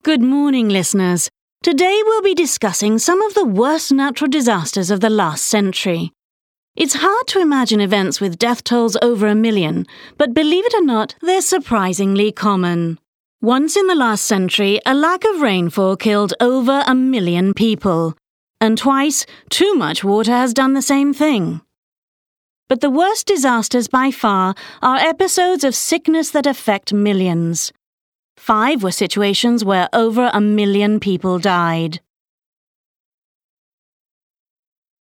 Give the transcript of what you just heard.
Good morning, listeners. Today we'll be discussing some of the worst natural disasters of the last century. It's hard to imagine events with death tolls over 1 million, but believe it or not, they're surprisingly common. Once in the last century, a lack of rainfall killed over 1 million people. And twice, too much water has done the same thing. But the worst disasters by far are episodes of sickness that affect millions. 5 were situations where over 1 million people died.